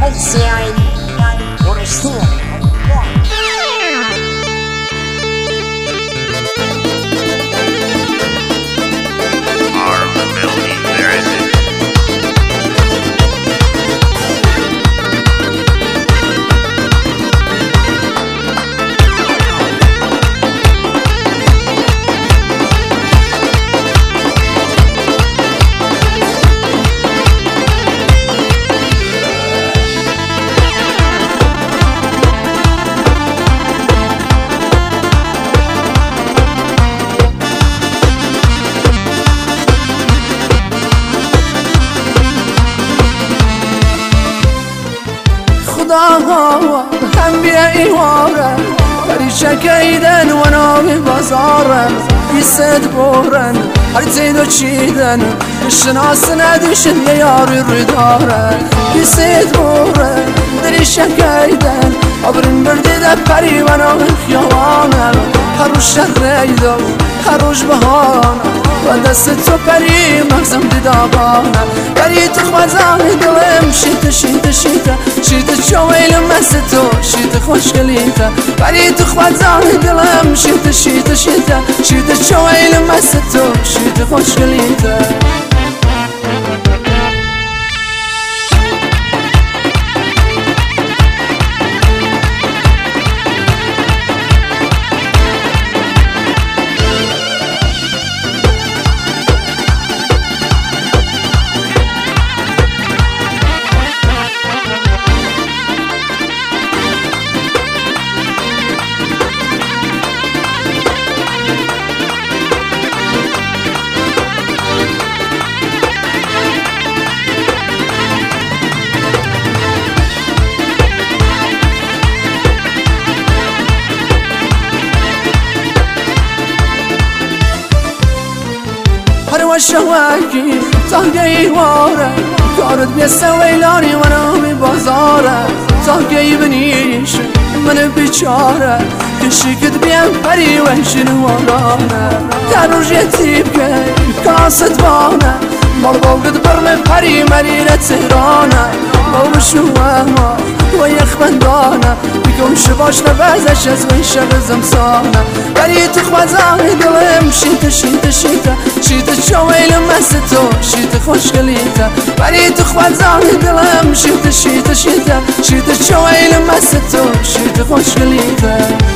الزعيم ورسول هم بیا ایواره بری شکیدن و نامی بازارم بیست بورن هر تیدو چیدن شناس ندیشن یه یاری روی دارن بیست بورن دری شکیدن آبرین بردیده پری و نامی خیوانم هر روش شهریدو هر روش بهانم و دست تو پری مغزم دیدابانم بری تو خوزانی دلم شیطه شیطه شیطه شیطه چویلم مثل تو شیطه خوشگلیته بری تو خوزانی دلم شیطه شیطه شیطه شیطه چویلم مثل تو شیطه خوشگلیته شواکی تاگی واره کارت بیسته ویلانی و نامی بازاره تاگی بنیش من بیچاره کشیکت بیم پری وحشن وارانه در روش یتیب که کاست بانه مال باقت برم پری مریره تهرانه باو شوهما و یخ بندانه بکن شباش نبازش از وی شب زمسانه بری تو خوزانی دلم شیطه شیطه شیطه شیطه چویلم مثل تو شیطه خوشگلیته بری تو خوزانی دلم شیطه شیطه شیطه شیطه چویلم مثل تو شیطه خوشگلیته